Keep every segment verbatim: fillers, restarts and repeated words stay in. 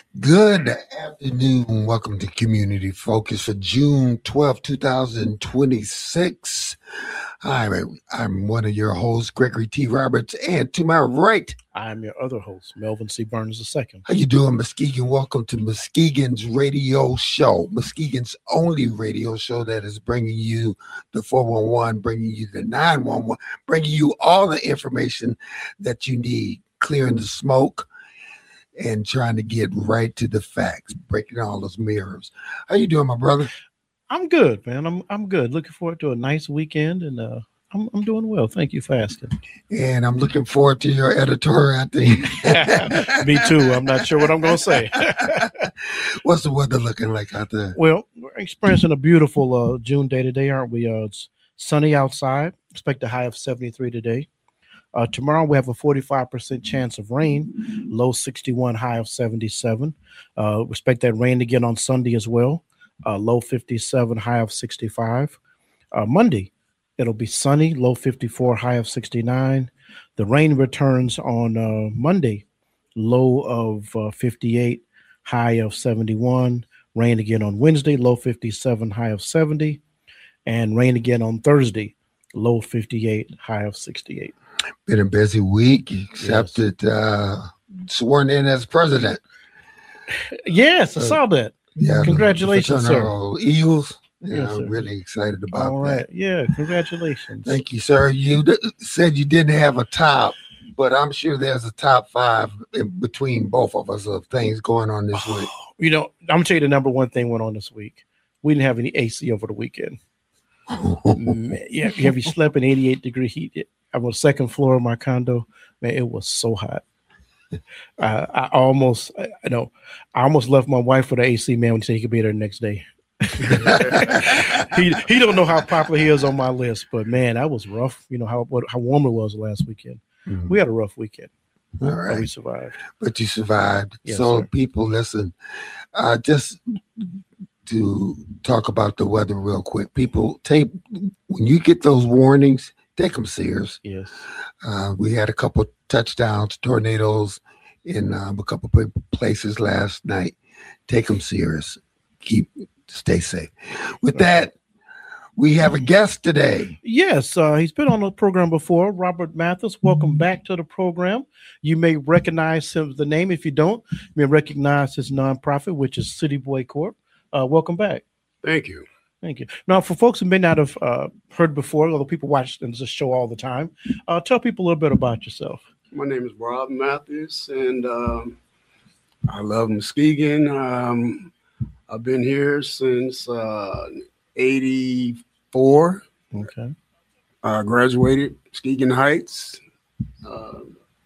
Good afternoon. Welcome to Community Focus for June twelfth, twenty twenty-six. I'm, I'm one of your hosts, Gregory T. Roberts, and to my right, I'm your other host, Melvin C. Burns the second. How you doing, Muskegon? Welcome to Muskegon's radio show, Muskegon's only radio show that is bringing you the four one one, bringing you the nine one one, bringing you all the information that you need, clearing the smoke, and trying to get right to the facts, breaking all those mirrors. How you doing, my brother? I'm good, man. I'm I'm good. Looking forward to a nice weekend, and uh, I'm I'm doing well. Thank you for asking. And I'm looking forward to your editorial. I think. Me too. I'm not sure what I'm going to say. What's the weather looking like out there? Well, we're experiencing a beautiful uh, June day today, aren't we? Uh, it's sunny outside. Expect a high of seventy-three today. Uh, tomorrow we have a forty-five percent chance of rain, low sixty-one, high of seventy-seven. Uh, expect that rain again on Sunday as well, uh, low fifty-seven, high of sixty-five. Uh, Monday, it'll be sunny, low fifty-four, high of sixty-nine. The rain returns on uh, Monday, low of uh, fifty-eight, high of seventy-one. Rain again on Wednesday, low fifty-seven, high of seventy. And rain again on Thursday, low fifty-eight, high of sixty-eight. Been a busy week. Accepted, yes. uh, sworn in as president. Yes, I uh, saw that. Yeah, congratulations, sir. Eagles. Yeah, yes, I'm really excited about All right. that. Yeah, congratulations. Thank you, sir. You d- said you didn't have a top, but I'm sure there's a top five in between both of us of things going on this week. You know, I'm gonna tell you the number one thing went on this week. We didn't have any A C over the weekend. Man, yeah, have you slept in eighty-eight degree heat? I'm on the second floor of my condo. Man, it was so hot. Uh, I almost, I, I know, I almost left my wife for the A C man when he said he could be there the next day. he he don't know how popular he is on my list, but man, that was rough. You know how what, how warm it was last weekend. Mm-hmm. We had a rough weekend. All right, but we survived. But you survived. Yes, so sir. People, listen. Uh, just to talk about the weather real quick. People, take when you get those warnings, take them serious. Yes. Uh, we had a couple touchdowns, tornadoes in um, a couple places last night. Take them serious. Keep stay safe. With that, we have a guest today. Yes, uh, he's been on the program before. Robert Mathis, welcome back to the program. You may recognize him, the name. If you don't, you may recognize his nonprofit, which is City Boy Corp. Uh, welcome back. Thank you. Thank you. Now, for folks who may not have uh, heard before, although people watch this show all the time, uh, tell people a little bit about yourself. My name is Rob Mathis, and um, I love Muskegon. Um, I've been here since uh, eighty-four. Okay. I graduated Muskegon Heights. Uh,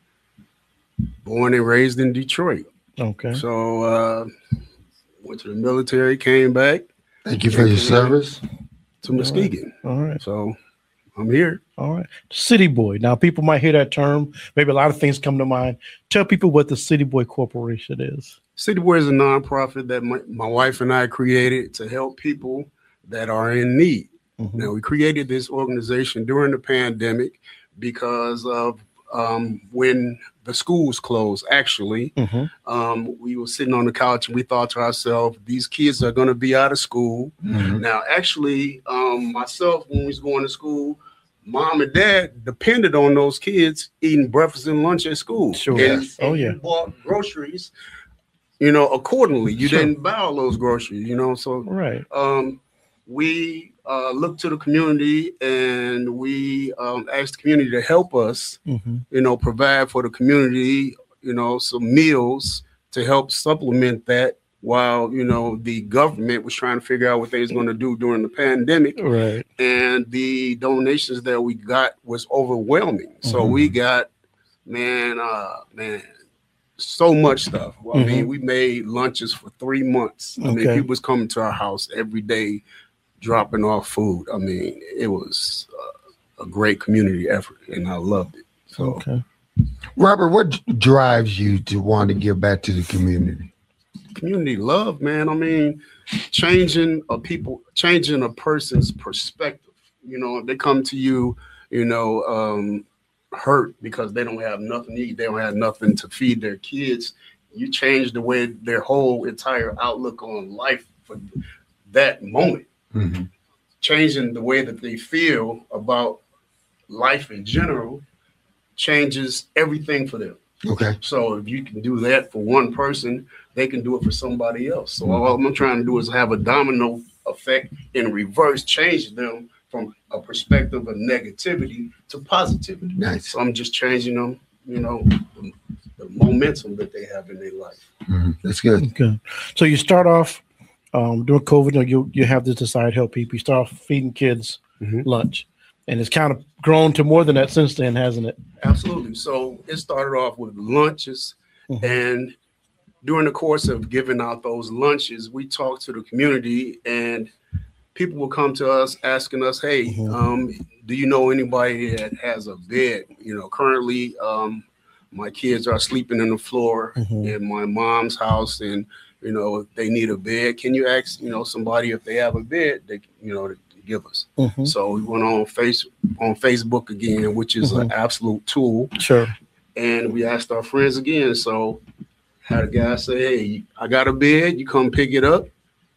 born and raised in Detroit. Okay. So uh, went to the military, came back. Thank you for your service to Muskegon. All right. All right. So I'm here. All right. City Boy. Now, people might hear that term. Maybe a lot of things come to mind. Tell people what the City Boy Corporation is. City Boy is a nonprofit that my, my wife and I created to help people that are in need. Mm-hmm. Now, we created this organization during the pandemic because of um, when the schools closed, actually. Mm-hmm. Um, we were sitting on the couch and we thought to ourselves, these kids are going to be out of school. Mm-hmm. Now, actually, um, myself, when we was going to school, mom and dad depended on those kids eating breakfast and lunch at school. Sure. And, yes. Oh, and yeah. you bought groceries, you know, accordingly. You sure. didn't buy all those groceries, you know. So right. um, we uh, looked to the community and we um, asked the community to help us, mm-hmm. you know, provide for the community, you know, some meals to help supplement that while, you know, the government was trying to figure out what they was going to do during the pandemic. Right. And the donations that we got was overwhelming. Mm-hmm. So we got, man, uh, man, so much stuff. Well, mm-hmm. I mean, we made lunches for three months. I okay. mean, people was coming to our house every day, dropping off food. I mean, it was uh, a great community effort, and I loved it. So, okay. Robert, what drives you to want to give back to the community? Community love, man. I mean, changing a people, changing a person's perspective. You know, they come to you, you know, um, hurt because they don't have nothing to eat. They don't have nothing to feed their kids. you change the way their whole entire outlook on life for that moment. Mm-hmm. Changing the way that they feel about life in general changes everything for them. Okay. So if you can do that for one person, they can do it for somebody else. So mm-hmm. all I'm trying to do is have a domino effect in reverse, change them from a perspective of negativity to positivity. Nice. So I'm just changing them, you know, the, the momentum that they have in their life. Mm-hmm. That's good. Okay. So you start off um, during COVID, you, know, you you have this desire to help people. You start off feeding kids mm-hmm. lunch. And it's kind of grown to more than that since then, hasn't it? Absolutely. So it started off with lunches. Mm-hmm. And during the course of giving out those lunches, we talked to the community, and people will come to us asking us, hey, mm-hmm. um, do you know anybody that has a bed? You know, currently um, my kids are sleeping on the floor mm-hmm. in my mom's house, and, you know, they need a bed. Can you ask, you know, somebody if they have a bed, they, you know, give us. Mm-hmm. So we went on face on Facebook again, which is mm-hmm. an absolute tool. Sure. And we asked our friends again. So had a guy say, hey, I got a bed, you come pick it up,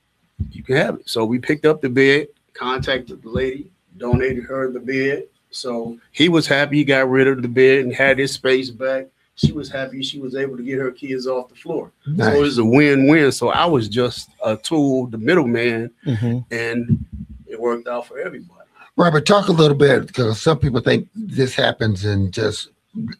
you can have it. So we picked up the bed, contacted the lady, donated her the bed. So he was happy he got rid of the bed and had his space back. She was happy she was able to get her kids off the floor. Nice. So it was a win-win. So I was just a tool, the middleman, mm-hmm. and it worked out for everybody. Robert, talk a little bit, because some people think this happens in just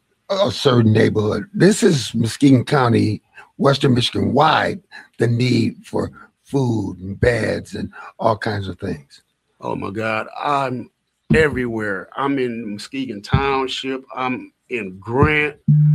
a certain neighborhood. This is Muskegon County, Western Michigan wide, the need for food and beds and all kinds of things. Oh my God, I'm everywhere. I'm in Muskegon Township. I'm in Grant.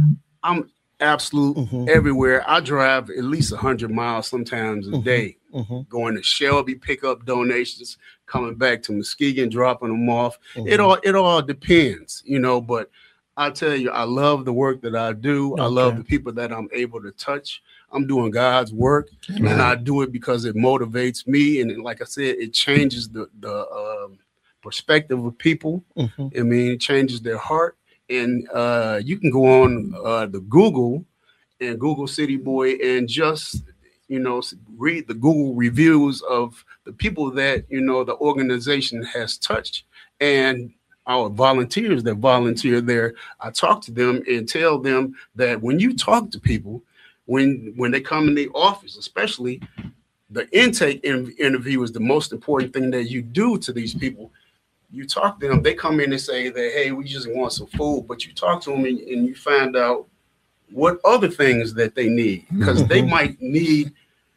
I'm absolute mm-hmm. everywhere. I drive at least one hundred miles sometimes a mm-hmm. day, mm-hmm. going to Shelby, pick up donations, coming back to Muskegon, dropping them off. Mm-hmm. It all it all depends, you know, but I tell you, I love the work that I do. Okay. I love the people that I'm able to touch. I'm doing God's work, mm-hmm. and I do it because it motivates me. And like I said, it changes the, the um, perspective of people. Mm-hmm. I mean, it changes their heart. And uh, you can go on uh, the Google and Google City Boy and just, you know, read the Google reviews of the people that, you know, the organization has touched, and our volunteers that volunteer there. I talk to them and tell them that when you talk to people, when when they come in the office, especially the intake in- interview is the most important thing that you do to these people. You talk to them, they come in and say that, hey, we just want some food, but you talk to them and, and you find out what other things that they need, because mm-hmm. they might need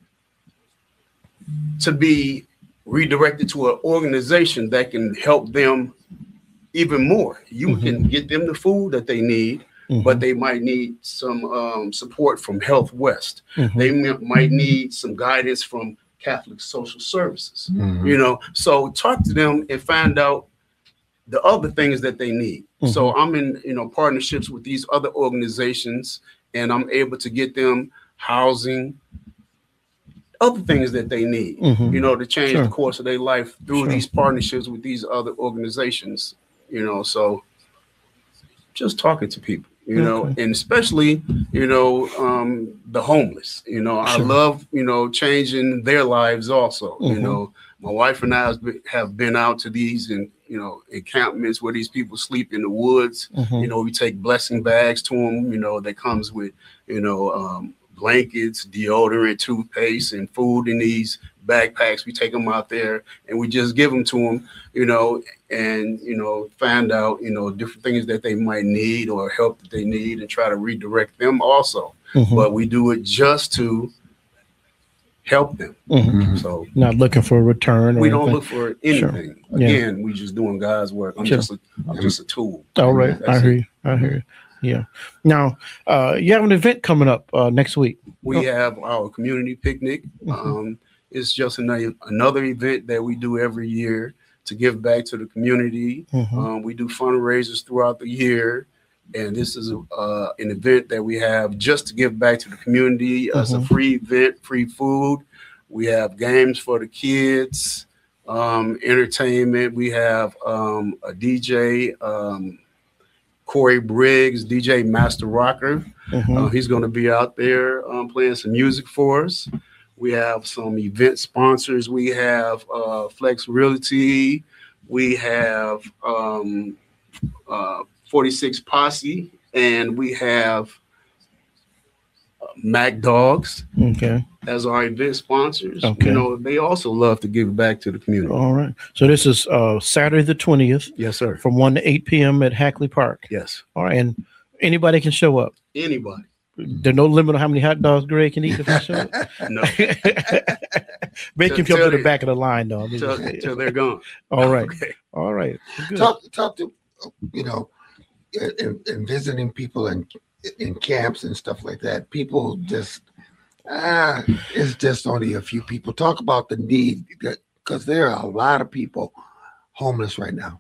to be redirected to an organization that can help them even more. You mm-hmm. can get them the food that they need, mm-hmm. but they might need some um, support from Health West. Mm-hmm. They m- might need some guidance from Catholic Social Services, mm-hmm. you know, so talk to them and find out the other things that they need. Mm-hmm. So I'm in, you know, partnerships with these other organizations, and I'm able to get them housing, other things that they need, mm-hmm. you know, to change sure. the course of their life through sure. these partnerships with these other organizations, you know, so just talking to people. You know, okay. and especially, you know, um, the homeless, you know, sure. I love, you know, changing their lives also. Mm-hmm. You know, my wife and I have been out to these, and, you know, encampments where these people sleep in the woods. Mm-hmm. You know, we take blessing bags to them, you know, that comes with, you know, um, blankets, deodorant, toothpaste, and food in these backpacks. We take them out there and we just give them to them, you know, and, you know, find out, you know, different things that they might need or help that they need, and try to redirect them also. Mm-hmm. But we do it just to help them. Mm-hmm. So not looking for a return. Or we anything. don't look for anything. Sure. Again, yeah. we just doing God's work. I'm sure. just a, I'm just a tool. All right. I hear you. I hear you. Yeah. Now, uh, you have an event coming up uh, next week. We oh. have our community picnic. Mm-hmm. Um, it's just another, another event that we do every year to give back to the community. Mm-hmm. Um, we do fundraisers throughout the year. And this is uh, an event that we have just to give back to the community. Uh, mm-hmm. It's a free event, free food. We have games for the kids, um, entertainment. We have um, a D J. Um, Corey Briggs, D J Master Rocker. Mm-hmm. Uh, he's going to be out there um, playing some music for us. We have some event sponsors. We have uh, Flex Realty. We have um, uh, forty-six Posse, and we have uh, Mac Dogs. Okay. As our event sponsors. Okay. You know, they also love to give back to the community. All right. So this is uh, Saturday the twentieth. Yes, sir. From one to eight p.m. at Hackley Park. Yes. All right. And anybody can show up. Anybody. There's no limit on how many hot dogs Greg can eat if he shows up. No. Make him come to the back of the line, though. Till, till they're gone. All right. Okay. All right. Good. Talk, talk to, you know, in, in visiting people in, in camps and stuff like that. People just, ah, it's just only a few people. Talk about the need, because there are a lot of people homeless right now.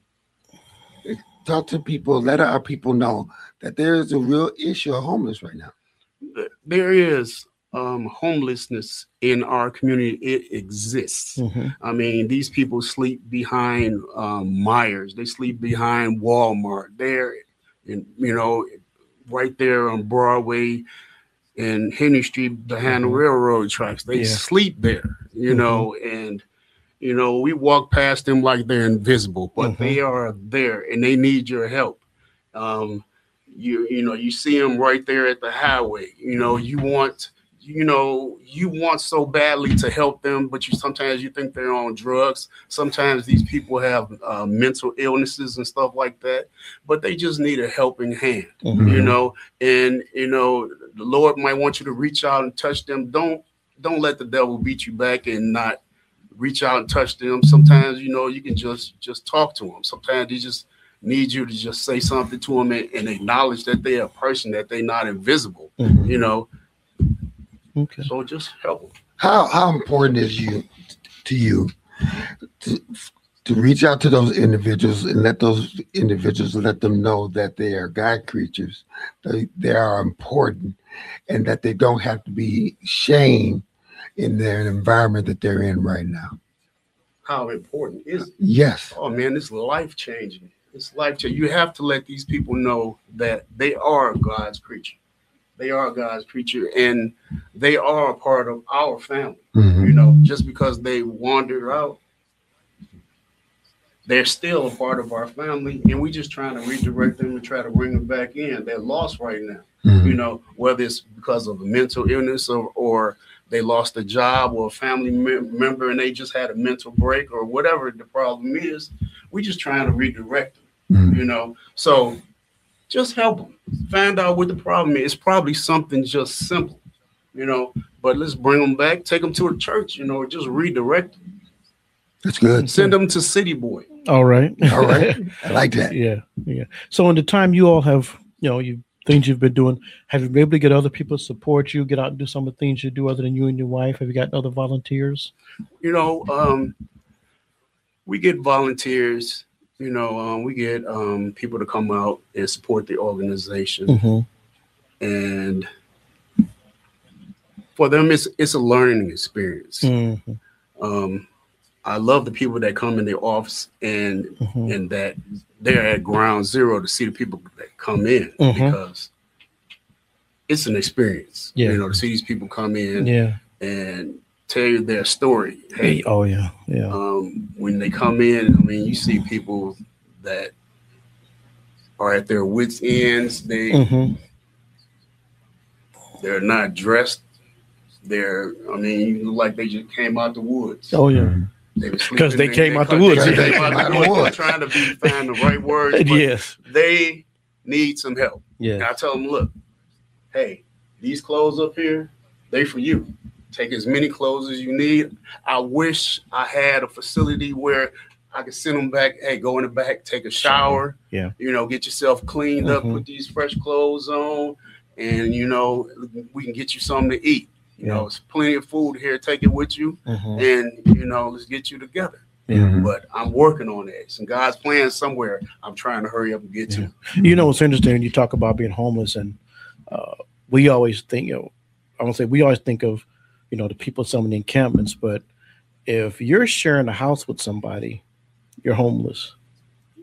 Talk to people, let our people know that there is a real issue of homeless right now. There is um, homelessness in our community. It exists. Mm-hmm. I mean, these people sleep behind um, Myers. They sleep behind Walmart. They're, in, you know, right there on Broadway and Henry Street behind Mm-hmm. the railroad tracks. They Yeah. sleep there, you Mm-hmm. know, and you know, we walk past them like they're invisible, but Mm-hmm. they are there and they need your help. Um, you you know, you see them right there at the highway. You know, you want you know you want so badly to help them, but you sometimes you think they're on drugs. Sometimes these people have uh, mental illnesses and stuff like that, but they just need a helping hand. Mm-hmm. You know, and you know the Lord might want you to reach out and touch them. Don't don't let the devil beat you back and not reach out and touch them. Sometimes, you know, you can just just talk to them. Sometimes they just need you to just say something to them and, and acknowledge that they're a person, that they're not invisible, Mm-hmm. you know. Okay. So just help them. How how important is you to you to, to reach out to those individuals and let those individuals let them know that they are God creatures, they, they are important, and that they don't have to be shamed in their environment that they're in right now. How important is it? Yes. Oh man, it's life changing. It's life changing. You have to let these people know that they are God's creature. They are God's creature, and they are a part of our family. Mm-hmm. You know, just because they wandered out, they're still a part of our family, and we're just trying to redirect them and try to bring them back in. They're lost right now. Mm-hmm. You know, whether it's because of a mental illness or, or they lost a job or a family mem- member and they just had a mental break or whatever the problem is, we're just trying to redirect them, Mm-hmm. you know. So just help them. Find out what the problem is. It's probably something just simple, you know, but let's bring them back, take them to a church, you know, just redirect them. That's good. Send them to City Boy. All right. All right. I like that. Yeah. Yeah. So in the time you all have, you know, you things you've been doing, have you been able to get other people to support you, get out and do some of the things you do other than you and your wife? Have you got other volunteers? You know, um, we get volunteers, you know, um, we get um, people to come out and support the organization. Mm-hmm. And for them, it's it's a learning experience. Mm-hmm. Um, I love the people that come in the office and Mm-hmm. and that they're at ground zero to see the people that come in, Mhm. because it's an experience. Yeah. You know, to see these people come in Yeah. and tell you their story. Hey, Oh yeah. Yeah. um, when they come in, I mean, you see people that are at their wits' ends. They Mm-hmm. they're not dressed. They're, I mean, you look like they just came out the woods. Oh yeah. They were 'Cause they sleeping, came out the woods. They came out the woods. They're trying to be find the right words. But Yes. they need some help. And Yeah. I tell them, look, hey, these clothes up here, they for you. Take as many clothes as you need. I wish I had a facility where I could send them back. Hey, go in the back, take a shower. Yeah. You know, get yourself cleaned up, Mhm. put these fresh clothes on, and you know, we can get you something to eat. You Yeah. know, it's plenty of food here. Take it with you, Mm-hmm. and you know, let's get you together. Yeah. But I'm working on it. It's in God's plan somewhere. I'm trying to hurry up and get to. You know, it's interesting when you talk about being homeless, and uh, we always think, you know, I won't say we always think of, you know, the people, some of the encampments, but if you're sharing a house with somebody, you're homeless. You know,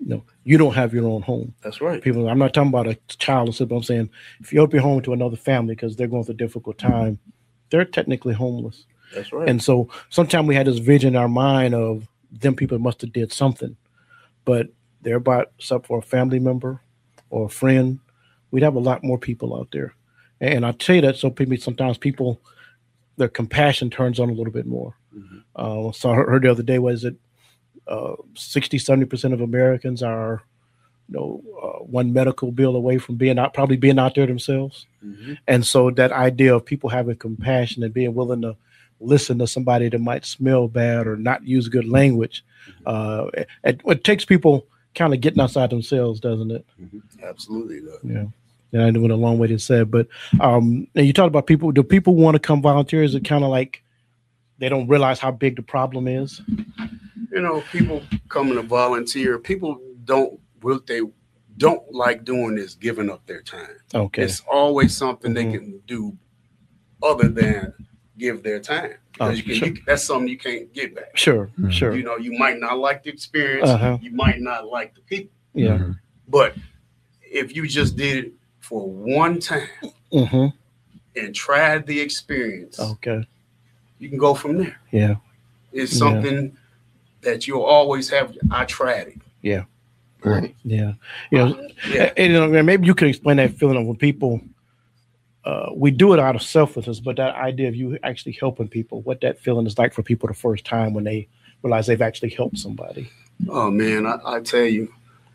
you don't have your own home. That's right. People, I'm not talking about a child or something. I'm saying if you open your home to another family because they're going through a difficult time, they're technically homeless. That's right. And so sometimes we had this vision in our mind of them people must have did something, but they're bought up for a family member or a friend. We'd have a lot more people out there. And I tell you that so people sometimes people, their compassion turns on a little bit more. Mm-hmm. Uh, so I heard the other day, was it uh, sixty, seventy percent of Americans are, you know, uh, one medical bill away from being out, probably being out there themselves. Mm-hmm. And so that idea of people having compassion and being willing to listen to somebody that might smell bad or not use good language, uh, it, it takes people kind of getting outside themselves, doesn't it? Mm-hmm. Absolutely. Though. Yeah. And I went a long way to say, but um, and you talked about people. Do people want to come volunteer? Is it kind of like they don't realize how big the problem is? You know, people coming to volunteer. People don't will they don't like doing this, giving up their time. Okay, it's always something mm-hmm. they can do other than give their time, because oh, you can, sure. you, that's something you can't get back. Sure, mm-hmm. sure. You know, you might not like the experience. Uh-huh. You might not like the people. Yeah, mm-hmm. but if you just did it for one time mm-hmm. and tried the experience, okay, you can go from there. Yeah, it's something yeah. that you'll always have. I tried it. Yeah, right. Yeah, you know, uh, yeah. And, you know, maybe you could explain that feeling of when people. Uh, we do it out of selflessness, but that idea of you actually helping people, what that feeling is like for people the first time when they realize they've actually helped somebody. Oh man, I, I tell you.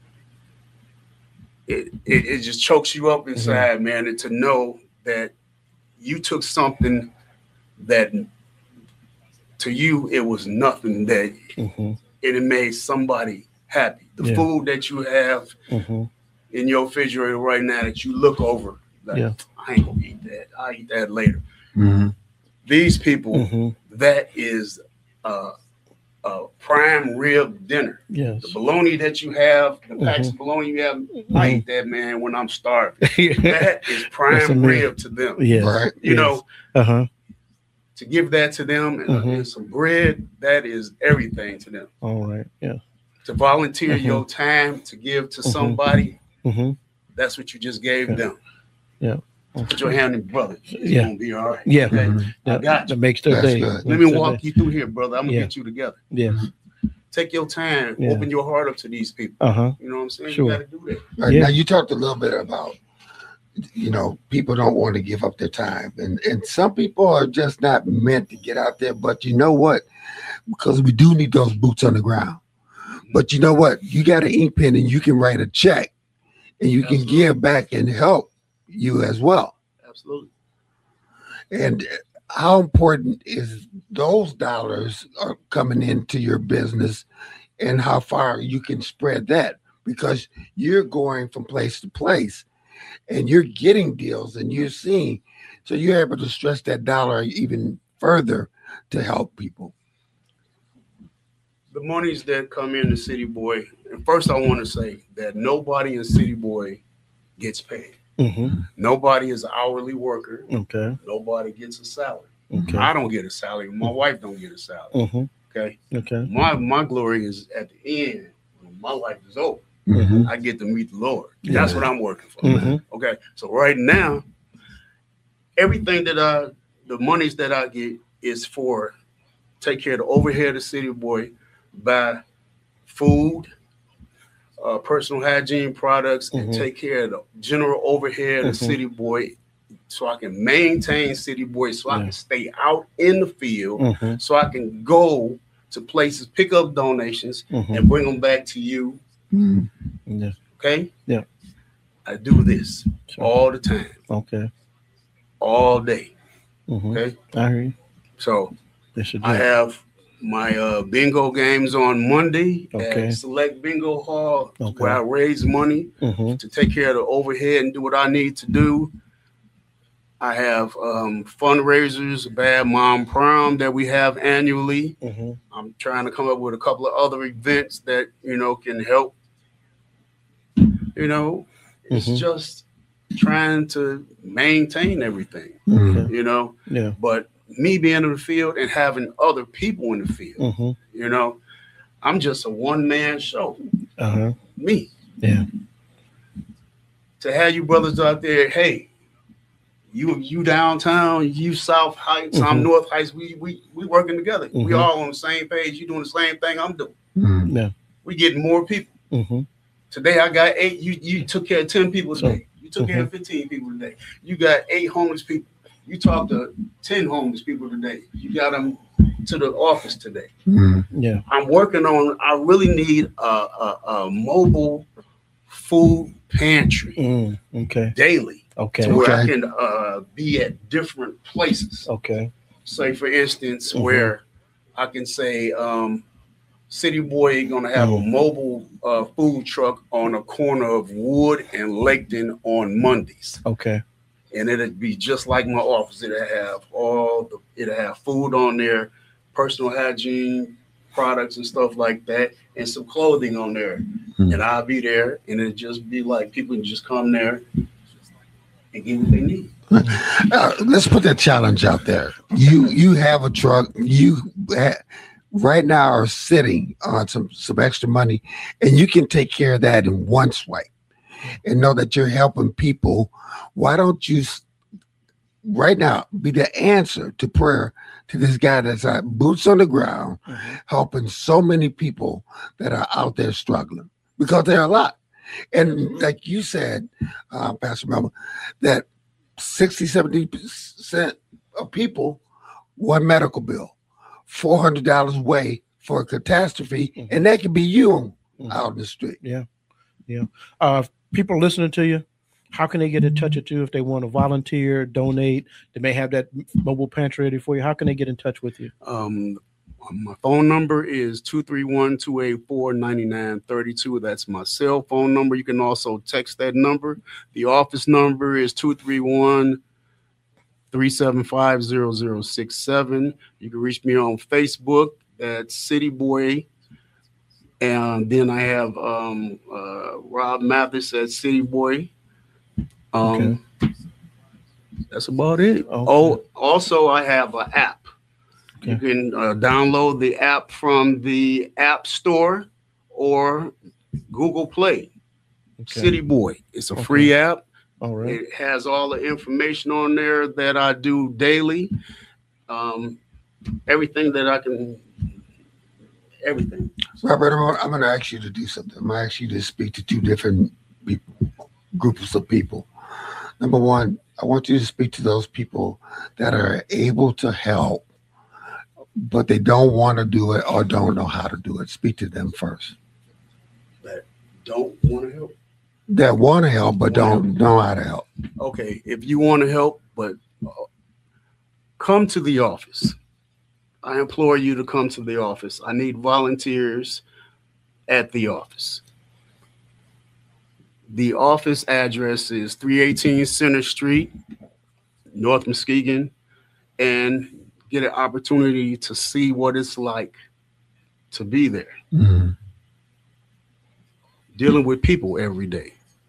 It, it it just chokes you up inside, mm-hmm. man, and to know that you took something that to you it was nothing, that mm-hmm. and it made somebody happy. The yeah. food that you have mm-hmm. in your refrigerator right now that you look over, like, yeah. I ain't gonna eat that. I'll eat that later. Mm-hmm. These people, mm-hmm. that is uh a prime rib dinner. Yes. The bologna that you have, the mm-hmm. packs of bologna you have, mm-hmm. I eat that, man, when I'm starving. That is prime rib to them. Yes. Right. You yes. know, uh-huh. to give that to them and, mm-hmm. and some bread, that is everything to them. All right. Yeah. To volunteer mm-hmm. your time to give to mm-hmm. somebody, mm-hmm. that's what you just gave yeah. them. Yeah. Put your hand in, brother. It's yeah. gonna be all right. Yeah. Okay? Mm-hmm. I got you. That makes their day. Good. Let me walk you through here, brother. I'm gonna yeah. get you together. Yeah. Take your time. Yeah. Open your heart up to these people. Uh-huh. You know what I'm saying? Sure. You gotta do that. Right, yeah. Now you talked a little bit about, you know, people don't want to give up their time, and and some people are just not meant to get out there. But you know what? Because we do need those boots on the ground. But you know what? You got an ink pen and you can write a check, and you Absolutely. can give back and help you as well. Absolutely. And how important is those dollars are coming into your business, and how far you can spread that, because you're going from place to place and you're getting deals and you're seeing, so you're able to stretch that dollar even further to help people. The monies that come in the City Boy, and first I want to say that nobody in City Boy gets paid. Mm-hmm. Nobody is an hourly worker. Okay. Nobody gets a salary. Okay. I don't get a salary. My wife don't get a salary. Mm-hmm. Okay. Okay. My my glory is at the end when my life is over. Mm-hmm. I get to meet the Lord. Yeah. That's what I'm working for. Mm-hmm. Okay. So right now, everything that I, the monies that I get is for take care of the overhead of the City Boy, buy food, uh, personal hygiene products, mm-hmm. and take care of the general overhead of mm-hmm. City Boy, so I can maintain City Boy, so I yeah. can stay out in the field, mm-hmm. so I can go to places, pick up donations, mm-hmm. and bring them back to you. Mm-hmm. Yeah. Okay? Yeah. I do this Sure. all the time, Okay. all day. Mm-hmm. Okay? I hear you. So They should do I it. have my uh, bingo games on Monday Okay. at Select Bingo Hall, Okay. where I raise money Mm-hmm. to take care of the overhead and do what I need to do. I have um, fundraisers, Bad Mom Prom that we have annually. Mm-hmm. I'm trying to come up with a couple of other events that, you know, can help. You know, it's Mhm. just trying to maintain everything, Mm-hmm. you know. Yeah. But me being in the field and having other people in the field, Mm-hmm. you know, I'm just a one-man show. Uh-huh. Me. Yeah. To have you brothers out there, hey, you you downtown, you South Heights, mm-hmm. I'm North Heights. We we we working together. Mm-hmm. We all on the same page. You doing the same thing I'm doing. Mm-hmm. Yeah. We getting more people. Mm-hmm. Today I got eight. You you took care of ten people today. You took mm-hmm. care of fifteen people today. You got eight homeless people. You talked to ten homeless people today. You got them to the office today. Mm-hmm. Yeah. I'm working on. I really need a, a, a mobile food pantry. Mm, okay. Daily. Okay. To where okay. I can uh, be at different places. Okay. Say for instance, mm-hmm. where I can say um, City Boy gonna have mm-hmm. a mobile uh, food truck on a corner of Wood and Laketon on Mondays. Okay. And it'd be just like my office. It'll have all the. It'll have food on there, personal hygiene products and stuff like that, and some clothing on there. Mm-hmm. And I'll be there, and it'll just be like people can just come there and get what they need. Uh, let's put that challenge out there. You you have a truck. You ha- right now are sitting on some some extra money, and you can take care of that in one swipe, and know that you're helping people. Why don't you right now be the answer to prayer to this guy that's at boots on the ground, mm-hmm. helping so many people that are out there struggling, because there are a lot. And like you said, uh, Pastor Melvin, that sixty, seventy percent of people want medical bill, four hundred dollars away for a catastrophe, mm-hmm. and that could be you mm-hmm. out in the street. Yeah, yeah. Uh, people listening to you, how can they get in touch with you if they want to volunteer, donate? They may have that mobile pantry ready for you. How can they get in touch with you? Um, my phone number is two three one, two eight four, nine nine three two. That's my cell phone number. You can also text that number. The office number is two three one, three seven five, zero zero six seven. You can reach me on Facebook. That's City Boy. And then I have um, uh, Rob Mathis at City Boy. Um, okay. That's about it. Okay. Oh, also I have an app. Okay. You can uh, download the app from the App Store or Google Play. Okay. City Boy. It's a okay. free app. All right. It has all the information on there that I do daily. Um, everything that I can, everything. Robert, I'm going to ask you to do something. I'm going to ask you to speak to two different people, groups of people. Number one, I want you to speak to those people that are able to help, but they don't want to do it or don't know how to do it. Speak to them first. That don't want to help? That want to help, but don't help. know how to help. Okay, if you want to help, but uh, come to the office. I implore you to come to the office. I need volunteers at the office. The office address is three eighteen Center Street, North Muskegon, and get an opportunity to see what it's like to be there. Mm-hmm. Dealing with people every day.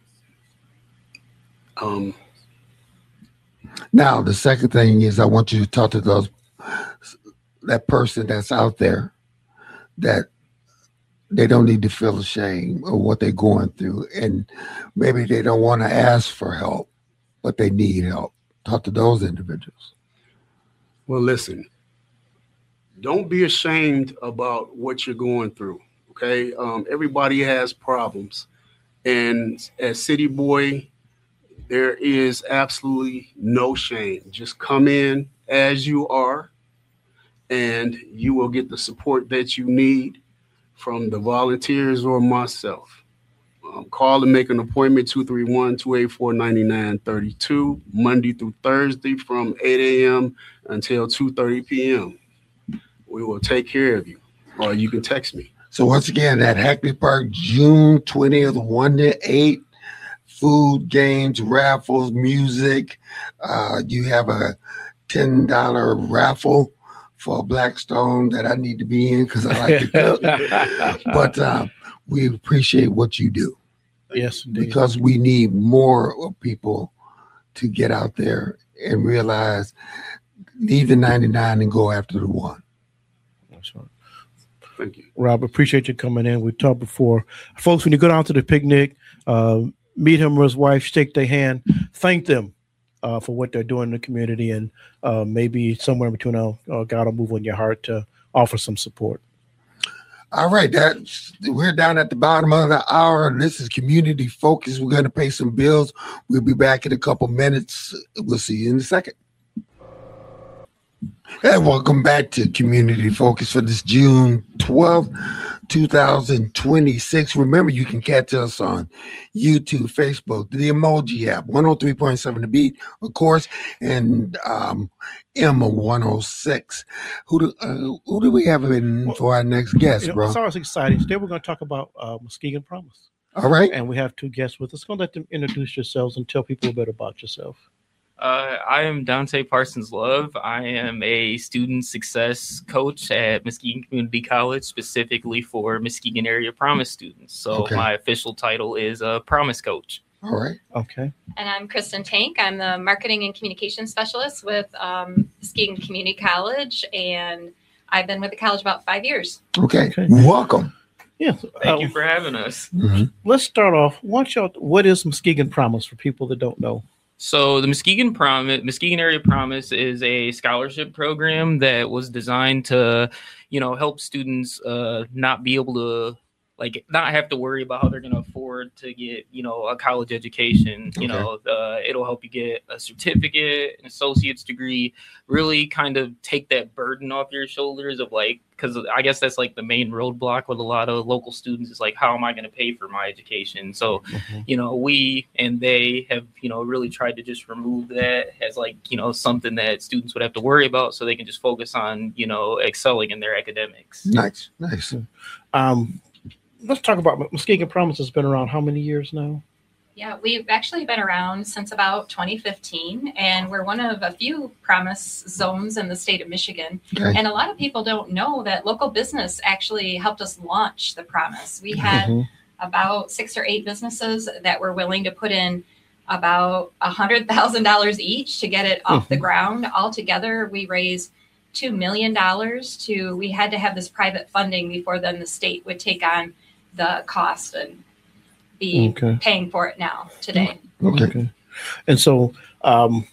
Um, now, the second thing is I want you to talk to those that person that's out there that they don't need to feel ashamed of what they're going through. And maybe they don't want to ask for help, but they need help. Talk to those individuals. Well, listen, don't be ashamed about what you're going through. Okay. Um, everybody has problems. And as City Boy, there is absolutely no shame. Just come in as you are, and you will get the support that you need from the volunteers or myself. Um, call and make an appointment, two three one, two eight four, nine nine three two, Monday through Thursday from eight a.m. until two thirty p.m. We will take care of you, or you can text me. So once again, at Hackney Park, June twentieth, one to eight, food, games, raffles, music. Uh, you have a ten dollars raffle for Blackstone that I need to be in because I like to cook. But uh, we appreciate what you do. Yes, indeed. Because we need more people to get out there and realize, leave the ninety-nine and go after the one. That's right. Thank you. Rob, appreciate you coming in. We talked before. Folks, when you go down to the picnic, uh, meet him or his wife, shake their hand, thank them uh, for what they're doing in the community, and uh, maybe somewhere between uh, uh, God will move on your heart to offer some support. All right, that's, we're down at the bottom of the hour. This is Community Focus. We're going to pay some bills. We'll be back in a couple minutes. We'll see you in a second. And welcome back to Community Focus for this June twelfth, two thousand twenty-six. Remember, you can catch us on YouTube, Facebook, the Emoji app, one oh three point seven The Beat, of course, and um, M one oh six. Who do, uh, who do we have in for our next guest, you know, bro? It's always exciting. Today we're going to talk about uh, Muskegon Promise. All right. And we have two guests with us. Going to let them introduce yourselves and tell people a bit about yourself. Uh, I am Dante Parsons Love. I am a student success coach at Muskegon Community College, specifically for Muskegon Area Promise students. So Okay. my official title is a Promise Coach. All right. Okay. And I'm Kristen Tank. I'm the Marketing and Communications Specialist with um, Muskegon Community College, and I've been with the college about five years. Okay. Okay. Welcome. Yeah. Thank uh, you for having us. Mhm. Let's start off. Watch out. What is Muskegon Promise for people that don't know? So the Muskegon Promise, Muskegon Area Promise is a scholarship program that was designed to, you know, help students uh, not be able to, like, not have to worry about how they're going to afford to get, you know, a college education. You Okay. know, uh, it'll help you get a certificate, an associate's degree, really kind of take that burden off your shoulders of, like, because I guess that's like the main roadblock with a lot of local students is like, how am I going to pay for my education? So, you know, we and they have, you know, really tried to just remove that as, like, you know, something that students would have to worry about so they can just focus on, you know, excelling in their academics. Nice. Nice. Um, let's talk about Muskegon Promise. Has been around how many years now? Yeah, we've actually been around since about twenty fifteen, and we're one of a few Promise zones in the state of Michigan. Okay. And a lot of people don't know that local business actually helped us launch the Promise. We had Mhm. about six or eight businesses that were willing to put in about one hundred thousand dollars each to get it off the ground. Altogether, we raised two million dollars to, we had to have this private funding before then the state would take on the cost and be Okay. paying for it now today. Okay. And so, um,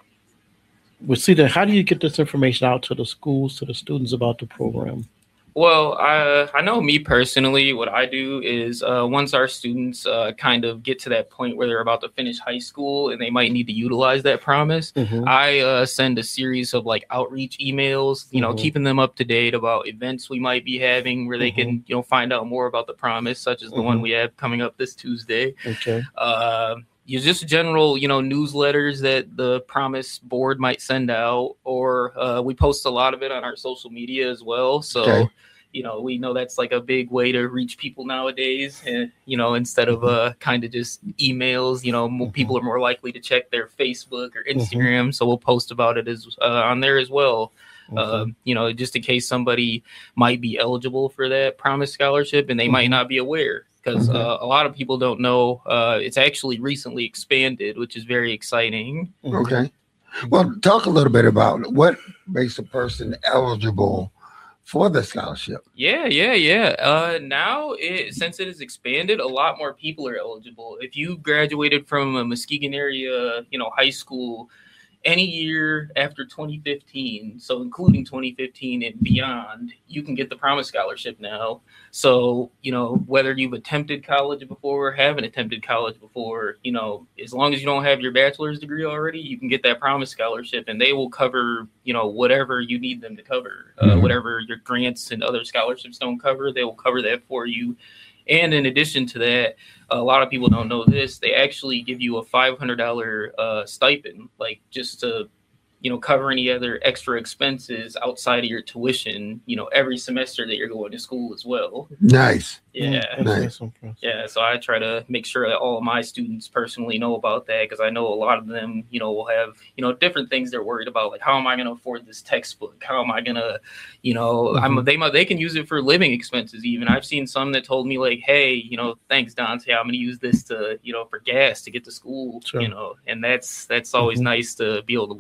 we see that. How do you get this information out to the schools, to the students about the program? Well, I, I know me personally, what I do is uh, once our students uh, kind of get to that point where they're about to finish high school and they might need to utilize that promise, Mhm. I uh, send a series of like outreach emails, you know, Mhm. keeping them up to date about events we might be having where they can, you know, find out more about the promise, such as the one Mhm. we have coming up this Tuesday. Okay. Uh, you just general, you know, newsletters that the Promise board might send out, or uh, we post a lot of it on our social media as well. So, Okay. you know, we know that's like a big way to reach people nowadays. And, you know, instead of uh, kind of just emails, you know, more, Mhm. people are more likely to check their Facebook or Instagram. So we'll post about it as uh, on there as well. Uh, you know, just in case somebody might be eligible for that Promise scholarship and they might Mhm. not be aware. Because Mhm. uh, a lot of people don't know uh, it's actually recently expanded, which is very exciting. Okay. Well, talk a little bit about what makes a person eligible for the scholarship. Yeah, yeah, yeah. Uh, now, it, since it is expanded, a lot more people are eligible. If you graduated from a Muskegon area, you know, high school, any year after twenty fifteen, so including twenty fifteen and beyond, you can get the Promise Scholarship now. So, you know, whether you've attempted college before or haven't attempted college before, you know, as long as you don't have your bachelor's degree already, you can get that Promise Scholarship and they will cover, you know, whatever you need them to cover. Uh, Mhm. whatever your grants and other scholarships don't cover, they will cover that for you. And in addition to that, a lot of people don't know this, they actually give you a five hundred dollars uh, stipend, like just to, you know, cover any other extra expenses outside of your tuition, you know, every semester that you're going to school as well. Nice. Yeah. That's- Nice. that's impressive. Yeah, so I try to make sure that all of my students personally know about that, because I know a lot of them, you know, will have, you know, different things they're worried about, like how am I going to afford this textbook? How am I going to, you know, I'm Mhm. they might they can use it for living expenses even. I've seen some that told me like, hey, you know, thanks Dante, I'm going to use this to, you know, for gas to get to school, Sure. you know, and that's that's always Mhm. nice to be able to let them know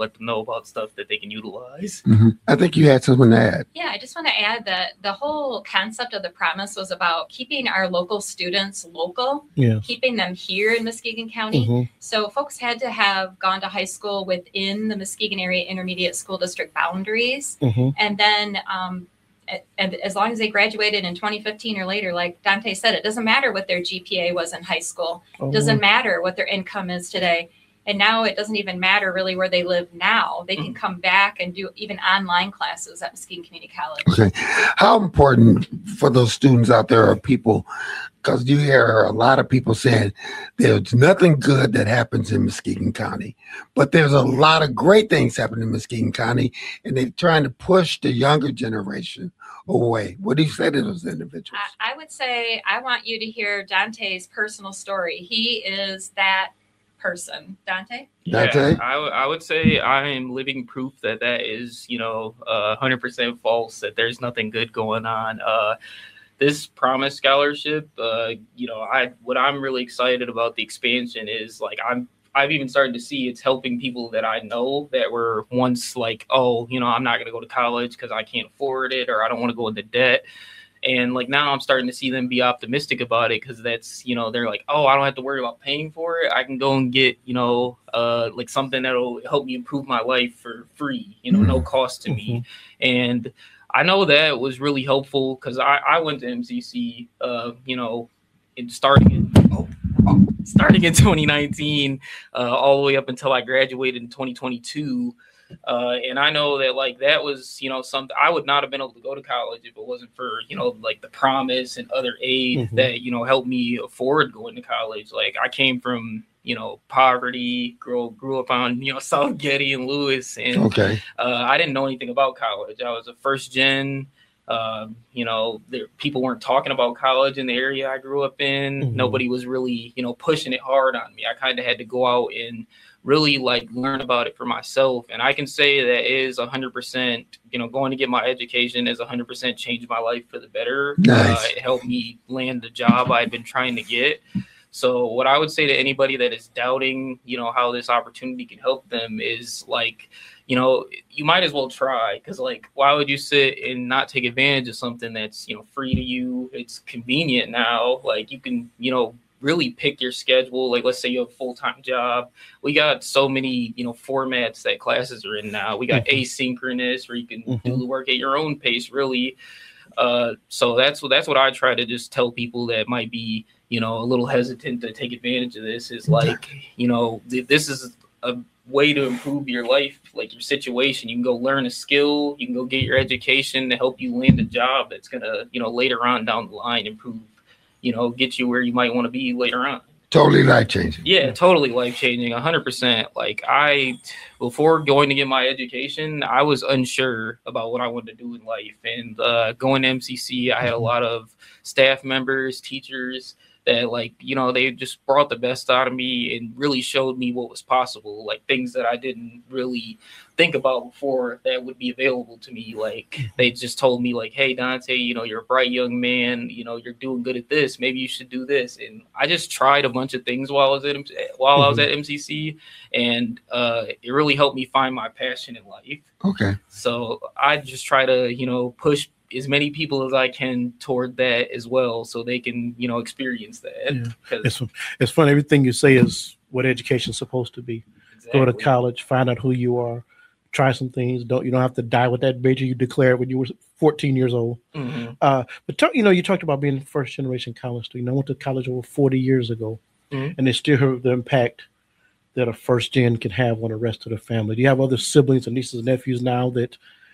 about stuff that they can utilize. Mm-hmm. I think you had something to add. Yeah, I just want to add that the whole concept of the promise was about keeping our local students local, yeah. keeping them here in Muskegon County. Mm-hmm. So folks had to have gone to high school within the Muskegon Area Intermediate School District boundaries. Mm-hmm. And then um, and as long as they graduated in twenty fifteen or later, like Dante said, it doesn't matter what their G P A was in high school. It Oh. doesn't matter what their income is today. And now it doesn't even matter really where they live now. They can come back and do even online classes at Muskegon Community College. Okay. How important for those students out there are people, because you hear a lot of people saying there's nothing good that happens in Muskegon County, but there's a lot of great things happening in Muskegon County, and they're trying to push the younger generation away. What do you say to those individuals? I, I would say I want you to hear Dante's personal story. He is that person. Dante? Dante? Yeah, I, w- I would say I am living proof that that is, you know, uh, one hundred percent false, that there's nothing good going on. Uh, this Promise Scholarship, uh, you know, I what I'm really excited about the expansion is, like, I'm I've even started to see it's helping people that I know that were once like, oh, you know, I'm not going to go to college because I can't afford it, or I don't want to go into debt. And like now I'm starting to see them be optimistic about it, because that's, you know, they're like, oh, I don't have to worry about paying for it. I can go and get, you know, uh, like something that'll help me improve my life for free, you know, no cost to me. And I know that was really helpful, because I, I went to M C C, uh, you know, in starting in, oh, oh, starting in twenty nineteen, uh, all the way up until I graduated in twenty twenty-two. Uh, and I know that, like, that was, you know, something I would not have been able to go to college if it wasn't for, you know, like the Promise and other aid Mm-hmm. that, you know, helped me afford going to college. Like, I came from, you know, poverty, grew, grew up on, you know, South Getty and Lewis. And Okay. uh, I didn't know anything about college. I was a first gen. Um, you know, there, people weren't talking about college in the area I grew up in. Mhm. Nobody was really, you know, pushing it hard on me. I kind of had to go out and really like learn about it for myself. And I can say that is one hundred percent, you know, going to get my education has one hundred percent changed my life for the better. Nice. Uh, it helped me land the job I'd been trying to get. So what I would say to anybody that is doubting, you know, how this opportunity can help them is, like, you know, you might as well try, because, like, why would you sit and not take advantage of something that's, you know, free to you? It's convenient now. Like, you can, you know, really pick your schedule. Like, let's say you have a full-time job. We got so many, you know, formats that classes are in now. We got Mhm. asynchronous, where you can Mhm. do the work at your own pace, really. Uh, so that's what that's what I try to just tell people that might be, you know, a little hesitant to take advantage of this, is like, you know, th- this is a way to improve your life, like your situation. You can go learn a skill, you can go get your education to help you land a job that's gonna, you know, later on down the line improve, you know, get you where you might want to be later on. Totally life changing. Yeah, totally life changing, one hundred percent. Like, I, before going to get my education, I was unsure about what I wanted to do in life. And uh, going to M C C, I had a lot of staff members, teachers that, like, you know, they just brought the best out of me and really showed me what was possible, like things that I didn't really think about before that would be available to me. Like, they just told me, like, hey, Dante, you know, you're a bright young man, you know, you're doing good at this, maybe you should do this. And I just tried a bunch of things while I was at while I was at M C C, and uh, it really helped me find my passion in life. Okay. So I just try to, you know, push as many people as I can toward that as well, so they can, you know, experience that. Yeah. 'Cause- It's it's fun. Everything you say is what education's supposed to be. Go to exactly. college, find out who you are, try some things. Don't you don't have to die with that major you declared when you were fourteen years old. Mhm. Uh, but talk, you know, you talked about being a first generation college student. I went to college over forty years ago, Mhm. and they still have the impact that a first gen can have on the rest of the family. Do you have other siblings and nieces and nephews now that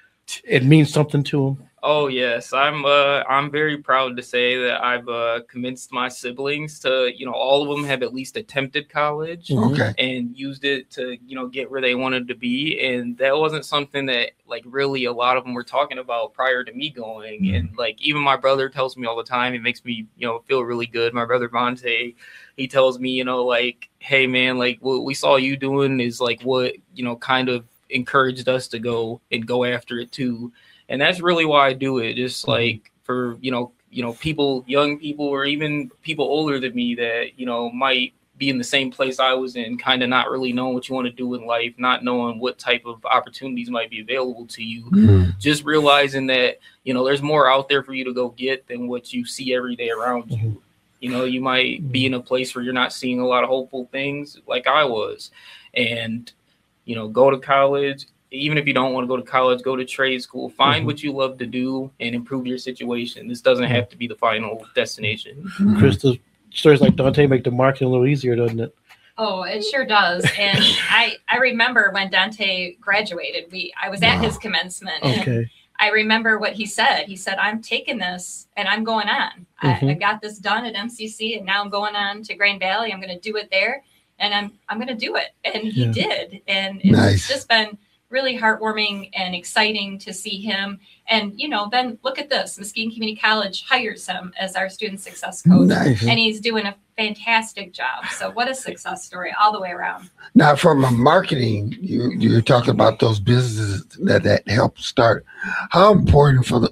it means something to them? Oh yes, I'm. Uh, I'm very proud to say that I've uh, convinced my siblings to, you know, all of them have at least attempted college Mhm. Okay. and used it to, you know, get where they wanted to be. And that wasn't something that, like, really a lot of them were talking about prior to me going. Mhm. And, like, even my brother tells me all the time, it makes me, you know, feel really good. My brother Monte, he tells me, you know, like, hey man, like, what we saw you doing is like what, you know, kind of encouraged us to go and go after it too. And that's really why I do it. Just like for, you know, you know, people, young people, or even people older than me that, you know, might be in the same place I was in, kind of not really knowing what you want to do in life, not knowing what type of opportunities might be available to you. Mm-hmm. Just realizing that, you know, there's more out there for you to go get than what you see every day around you. Mm-hmm. You know, you might be in a place where you're not seeing a lot of hopeful things like I was. And, you know, go to college. Even if you don't want to go to college, go to trade school, find mm-hmm. what you love to do and improve your situation. This doesn't have to be the final destination. Mm-hmm. Krista, stories like Dante make the marketing a little easier, doesn't it? Oh, it sure does. And I, I remember when Dante graduated, we I was at wow. his commencement. Okay. And I remember what he said. He said, I'm taking this and I'm going on. Mm-hmm. I, I got this done at M C C and now I'm going on to Grand Valley. I'm going to do it there and I'm I'm going to do it. And he yeah. did. And it's nice. just been really heartwarming and exciting to see him. And, you know, then look at this. Muskegon Community College hires him as our student success coach. Nice. And he's doing a fantastic job. So what a success story all the way around. Now, from a marketing, you, you're talking about those businesses that, that help start. How important for the,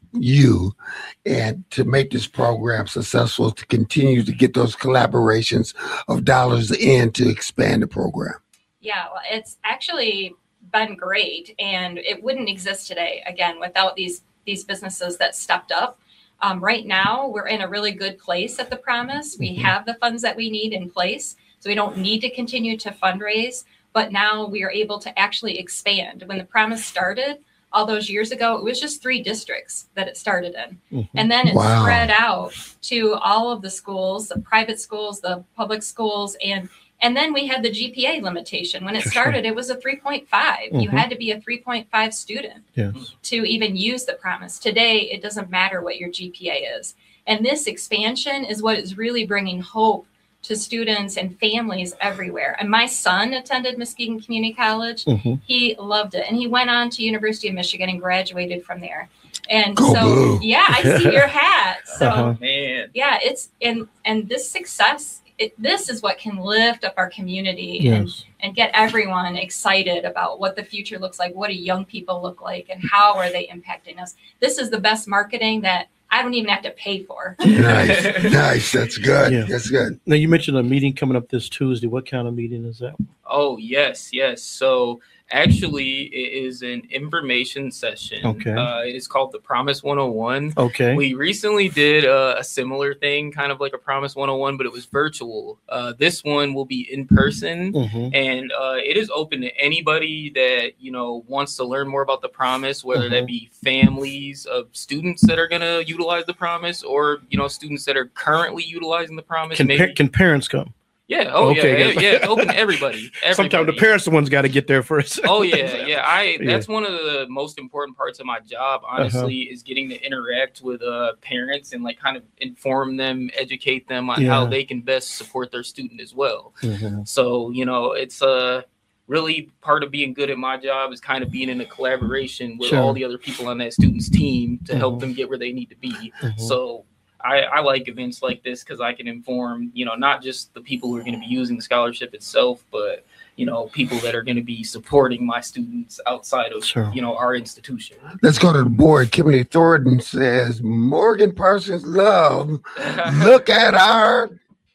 you and to make this program successful, to continue to get those collaborations of dollars in to expand the program? Yeah, well, it's actually been great, and it wouldn't exist today again without these these businesses that stepped up. Um, right now, we're in a really good place at the Promise. We have the funds that we need in place, so we don't need to continue to fundraise. But now we are able to actually expand. When the Promise started all those years ago, it was just three districts that it started in, mm-hmm. and then it wow. spread out to all of the schools, the private schools, the public schools, and And then we had the G P A limitation. When it started, it was a three point five. Mm-hmm. You had to be a three point five student yes. to even use the Promise. Today, it doesn't matter what your G P A is. And this expansion is what is really bringing hope to students and families everywhere. And my son attended Muskegon Community College. Mm-hmm. He loved it. And he went on to University of Michigan and graduated from there. And Go so, blue. yeah, I see your hat. So, uh-huh. man, yeah, it's and and this success. It, this is what can lift up our community yes. and, and get everyone excited about what the future looks like. What do young people look like and how are they impacting us? This is the best marketing that I don't even have to pay for. Nice. Nice. That's good. Yeah. That's good. Now, you mentioned a meeting coming up this Tuesday. What kind of meeting is that? Oh, yes. Yes. So actually, it is an information session. Okay. Uh, it is called the Promise one oh one. Okay. We recently did a, a similar thing, kind of like a Promise one oh one, but it was virtual. Uh, this one will be in person, mm-hmm. and uh, it is open to anybody that, you know, wants to learn more about the Promise, whether mm-hmm. that be families of students that are going to utilize the Promise, or, you know, students that are currently utilizing the Promise. Can, maybe. Pa- can parents come? Yeah. Oh, okay. yeah. Yeah. Open to everybody. everybody. Sometimes the parents are the ones got to get there first. oh, yeah. Yeah. I. That's yeah. one of the most important parts of my job, honestly, uh-huh. is getting to interact with uh, parents and like kind of inform them, educate them on yeah. how they can best support their student as well. Mm-hmm. So, you know, it's uh, really part of being good at my job is kind of being in a collaboration with sure. all the other people on that student's team to mm-hmm. help them get where they need to be. Mm-hmm. So I, I like events like this because I can inform, you know, not just the people who are going to be using the scholarship itself, but, you know, people that are going to be supporting my students outside of, sure. you know, our institution. Let's go to the board. Kimberly Thornton says, Morgan Parsons love. Look at our.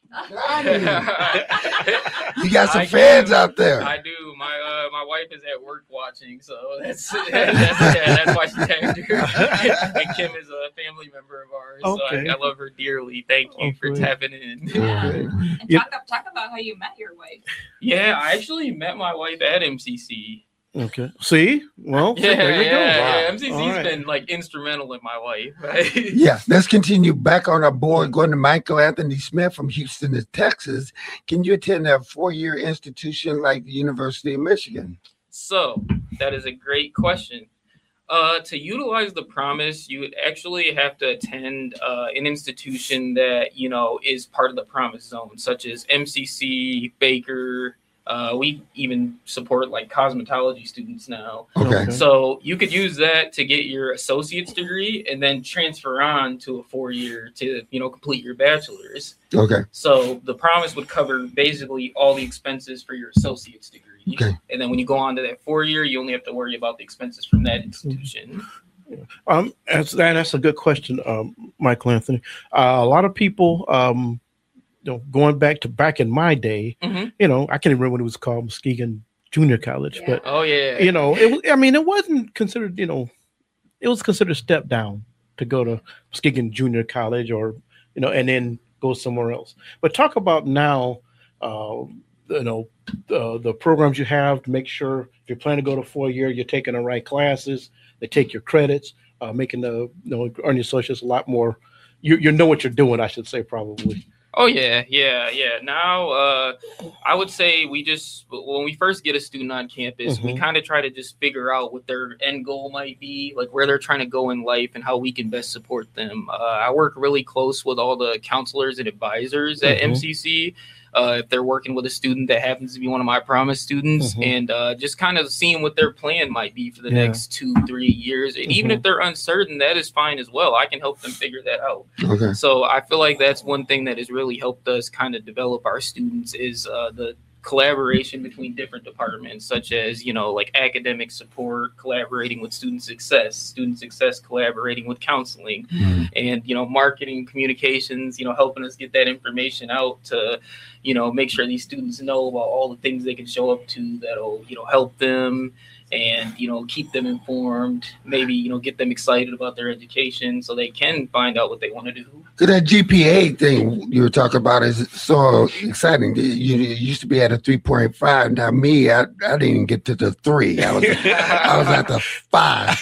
You got some I fans do. out there. I do. My uh, my wife is at work watching, so that's that's, yeah, that's why she tagged her. And Kim is a family member of ours, okay. so I, I love her dearly. Thank you okay. for tapping in. Yeah. And yep. talk, talk about how you met your wife. Yeah, I actually met my wife at M C C. Okay. See? Well, yeah, there you yeah, go. yeah. M C C's right. been like instrumental in my life. Right? Yeah. Let's continue back on our board. Going to Michael Anthony Smith from Houston, Texas. Can you attend a four-year institution like the University of Michigan? So that is a great question. Uh, to utilize the Promise, you would actually have to attend uh, an institution that, you know, is part of the Promise zone, such as M C C, Baker. Uh, we even support like cosmetology students now. Okay. So you could use that to get your associate's degree and then transfer on to a four-year to, you know, complete your bachelor's. Okay. So the Promise would cover basically all the expenses for your associate's degree. Okay. And then when you go on to that four-year, you only have to worry about the expenses from that institution. Um, that's, that's a good question, um, Michael Anthony. Uh, a lot of people um, you know, going back to back in my day, Mm-hmm. you know, I can't remember when it was called Muskegon Junior College, Yeah. but Oh yeah. you know, it was, I mean, it wasn't considered, you know, it was considered a step down to go to Muskegon Junior College or, you know, and then go somewhere else. But talk about now, uh, you know, uh, the programs you have to make sure if you're planning to go to four year, you're taking the right classes, they take your credits, uh, making the, you know, earn your associates a lot more. You, you know what you're doing, I should say, probably. Oh yeah, yeah, yeah. Now, uh, I would say we just when we first get a student on campus, we Mhm. kind of try to just figure out what their end goal might be, like where they're trying to go in life, and how we can best support them. Uh, I work really close with all the counselors and advisors at Mhm. M C C. Uh, if they're working with a student that happens to be one of my promise students, Mhm. and uh, just kind of seeing what their plan might be for the Yeah. next two, three years, and even Mhm. if they're uncertain, that is fine as well. I can help them figure that out. Okay. So I feel like that's one thing that has really helped us kind of develop our students is uh, the collaboration between different departments, such as, you know, like academic support, collaborating with student success, student success collaborating with counseling, Mhm. and, you know, marketing, communications, you know, helping us get that information out to, you know, make sure these students know about all the things they can show up to that'll, you know, help them and, you know, keep them informed, maybe, you know, get them excited about their education so they can find out what they want to do. So that G P A thing you were talking about is so exciting. You, you used to be at a three point five. Now me, I, I didn't even get to the three. I was I was at the five.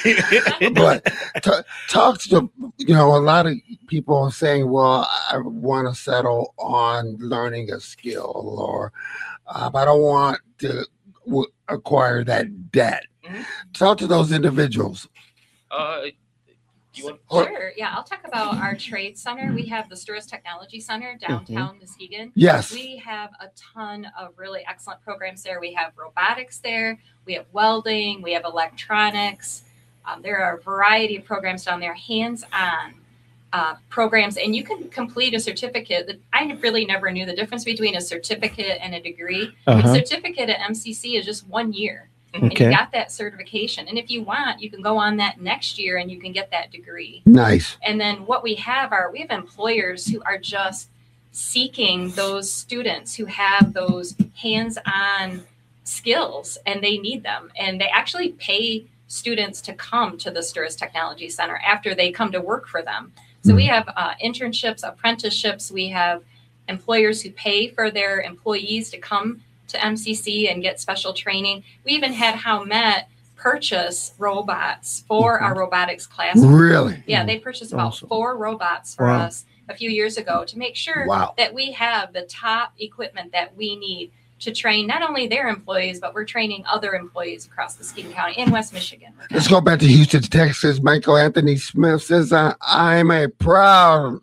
But t- talk to, you know, a lot of people are saying, well, I want to settle on learning a skill, or um, I don't want to w- acquire that debt. Mhm. Talk to those individuals. Uh, do you want Or- Sure. Yeah, I'll talk about our trade center. We have the Sturris Technology Center downtown Muskegon. Yes. We have a ton of really excellent programs there. We have robotics there. We have welding. We have electronics. Um, there are a variety of programs down there, hands-on uh, programs, and you can complete a certificate. That I really never knew the difference between a certificate and a degree. Uh-huh. A certificate at M C C is just one year. And Okay. you got that certification. And if you want, you can go on that next year and you can get that degree. Nice. And then what we have are we have employers who are just seeking those students who have those hands-on skills and they need them. And they actually pay students to come to the Sturris Technology Center after they come to work for them. So we have uh, internships, apprenticeships. We have employers who pay for their employees to come to M C C and get special training. We even had Howmet purchase robots for our robotics class. Really? Yeah, they purchased about Awesome. four robots for Wow. us a few years ago to make sure Wow. that we have the top equipment that we need to train not only their employees, but we're training other employees across Muskegon County in West Michigan. Let's go back to Houston, Texas. Michael Anthony Smith says, I, I'm a proud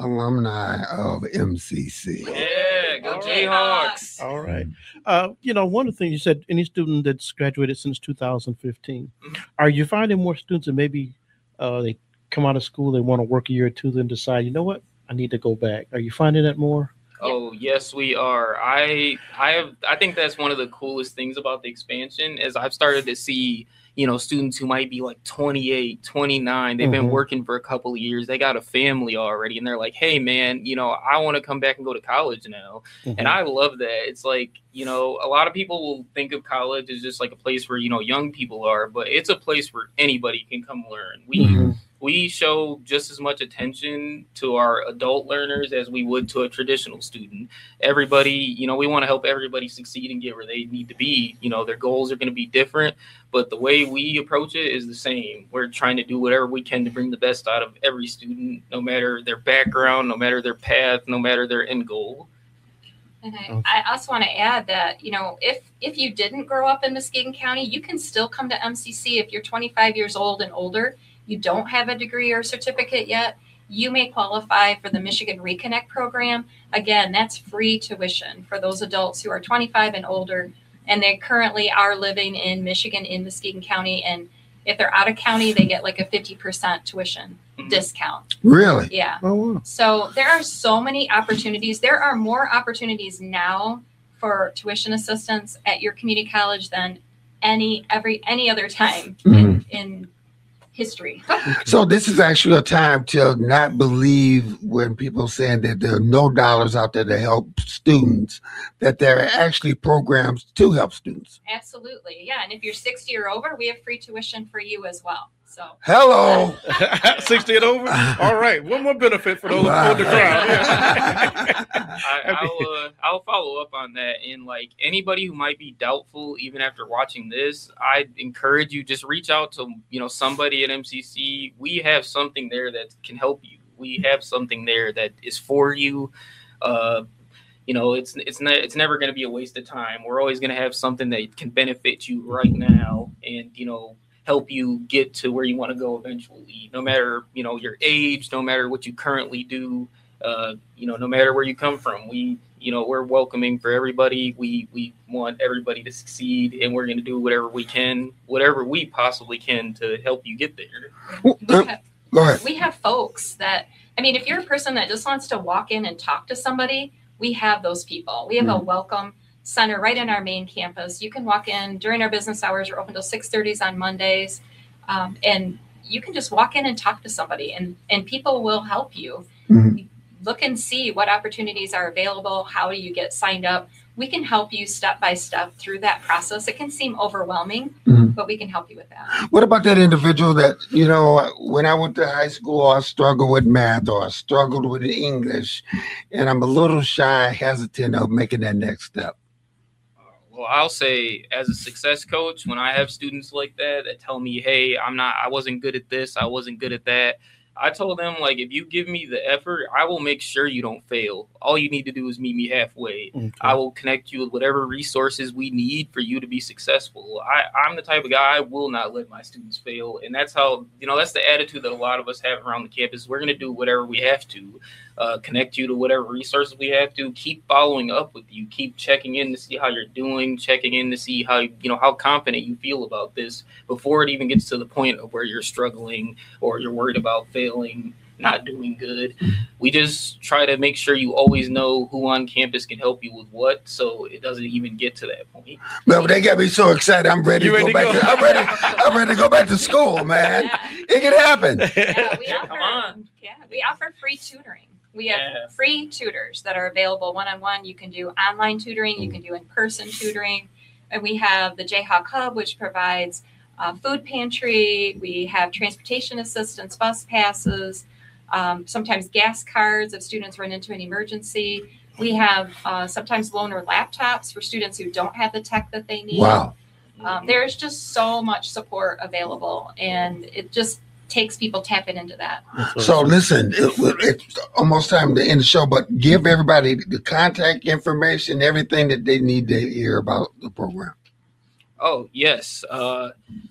alumni of M C C. Yeah, go All right. Jayhawks. All right. Uh, you know, one of the things you said, any student that's graduated since two thousand fifteen, Mhm. are you finding more students that maybe uh, they come out of school, they want to work a year or two, then decide, you know what, I need to go back. Are you finding that more? Oh yes, we are. I I have I think that's one of the coolest things about the expansion is I've started to see, you know, students who might be like twenty-eight, twenty-nine. They've Mhm. been working for a couple of years. They got a family already and they're like, "Hey man, you know, I want to come back and go to college now." And I love that. It's like, you know, a lot of people will think of college as just like a place where, you know, young people are, but it's a place where anybody can come learn. We Mhm. we show just as much attention to our adult learners as we would to a traditional student. Everybody, you know, we want to help everybody succeed and get where they need to be. You know, their goals are going to be different, but the way we approach it is the same. We're trying to do whatever we can to bring the best out of every student, no matter their background, no matter their path, no matter their end goal. And I, Okay. I also want to add that, you know, if if you didn't grow up in Muskegon County, you can still come to M C C if you're twenty-five years old and older. You don't have a degree or certificate yet. You may qualify for the Michigan Reconnect program. Again, that's free tuition for those adults who are twenty-five and older, and they currently are living in Michigan in Muskegon County. And if they're out of county, they get like a fifty percent tuition Mhm. discount. Really? Yeah. Oh, wow. So there are so many opportunities. There are more opportunities now for tuition assistance at your community college than any every any other time in, in history. So this is actually a time to not believe when people saying that there are no dollars out there to help students, that there are actually programs to help students. Absolutely. Yeah. And if you're sixty or over, we have free tuition for you as well. So hello. sixty and over. All right. One more benefit for those Wow. on the crowd. I, I'll uh, I'll follow up on that. And like anybody who might be doubtful, even after watching this, I encourage you just reach out to you know somebody at M C C. We have something there that can help you. We have something there that is for you. Uh, you know, it's it's not it's never going to be a waste of time. We're always going to have something that can benefit you right now, and you know. help you get to where you want to go eventually, no matter, you know, your age, no matter what you currently do, uh, you know, no matter where you come from. We, you know, we're welcoming for everybody. We, we want everybody to succeed, and we're going to do whatever we can, whatever we possibly can to help you get there. We have, Go ahead. we have folks that, I mean, if you're a person that just wants to walk in and talk to somebody, we have those people. We have mm-hmm. a welcome center right in our main campus. You can walk in during our business hours. We're open till six thirty on Mondays. Um, and you can just walk in and talk to somebody, and, and people will help you. Mm-hmm. Look and see what opportunities are available. How do you get signed up? We can help you step by step through that process. It can seem overwhelming, mm-hmm. but we can help you with that. What about that individual that, you know, when I went to high school, I struggled with math or I struggled with English, and I'm a little shy, hesitant of making that next step? Well, I'll say as a success coach, when I have students like that that tell me, hey, I'm not, I wasn't good at this, I wasn't good at that, I told them, like, if you give me the effort, I will make sure you don't fail. All you need to do is meet me halfway. Okay. I will connect you with whatever resources we need for you to be successful. I, I'm the type of guy, I will not let my students fail. And that's how, you know, that's the attitude that a lot of us have around the campus. We're going to do whatever we have to, uh, connect you to whatever resources we have to, keep following up with you, keep checking in to see how you're doing, checking in to see how, you know, how confident you feel about this before it even gets to the point of where you're struggling or you're worried about failing. Failing, not doing good. We just try to make sure you always know who on campus can help you with what, so it doesn't even get to that point. No, but they got me so excited. I'm ready, to ready go, to go back. To, I'm ready. I'm ready to go back to school, man. Yeah. It can happen. Yeah, we offer, Come on. Yeah, we offer free tutoring. We have yeah. free tutors that are available one-on-one. You can do online tutoring. You can do in-person tutoring. And we have the Jayhawk Hub, which provides Uh, food pantry. We have transportation assistance, bus passes, um, sometimes gas cards if students run into an emergency. We have uh, sometimes loaner laptops for students who don't have the tech that they need. Wow. Um, there's just so much support available, and it just takes people tapping into that. So listen, it, it's almost time to end the show, but give everybody the contact information, everything that they need to hear about the program. Oh, yes. Uh,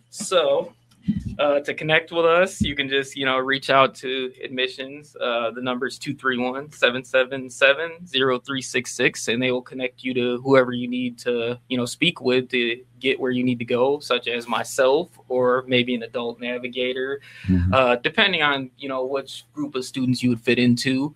so uh, to connect with us, you can just, you know, reach out to admissions. Uh, the number is two three one, seven seven seven, zero three six six, and they will connect you to whoever you need to, you know, speak with to get where you need to go, such as myself or maybe an adult navigator, mm-hmm. uh, depending on, you know, which group of students you would fit into.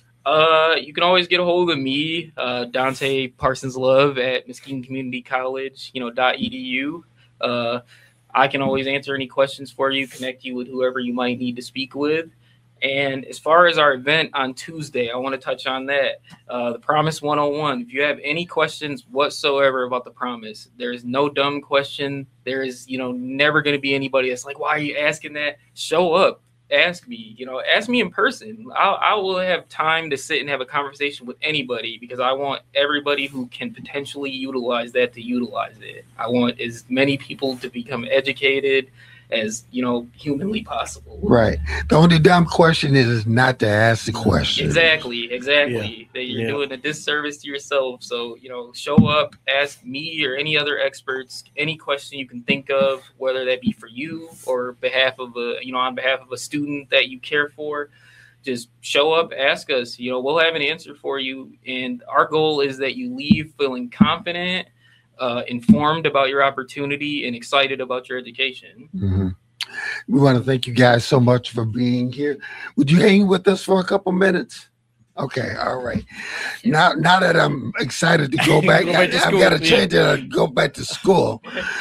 Uh, you can always get a hold of me, uh, Dante Parsons Love at Muskegon Community College, you know, .edu. Uh, I can always answer any questions for you, connect you with whoever you might need to speak with. And as far as our event on Tuesday, I want to touch on that. Uh, the Promise one oh one. If you have any questions whatsoever about the Promise, there is no dumb question. There is, you know, never going to be anybody that's like, why are you asking that? Show up. Ask me, you know, ask me in person. I'll, I will have time to sit and have a conversation with anybody because I want everybody who can potentially utilize that to utilize it. I want as many people to become educated as, you know, humanly possible. Right. The only dumb question is, is not to ask the question. Exactly. Exactly. Yeah. That you're yeah. doing a disservice to yourself. So, you know, show up, ask me or any other experts any question you can think of, whether that be for you or behalf of a, you know, on behalf of a student that you care for. Just show up, ask us. You know, we'll have an answer for you. And our goal is that you leave feeling confident, Uh, informed about your opportunity and excited about your education. Mm-hmm. We want to thank you guys so much for being here. Would you hang with us for a couple minutes? Okay, all right. Now, now that I'm excited to go back, Go back to I, I've school, got to yeah. change it. uh, Go back to school.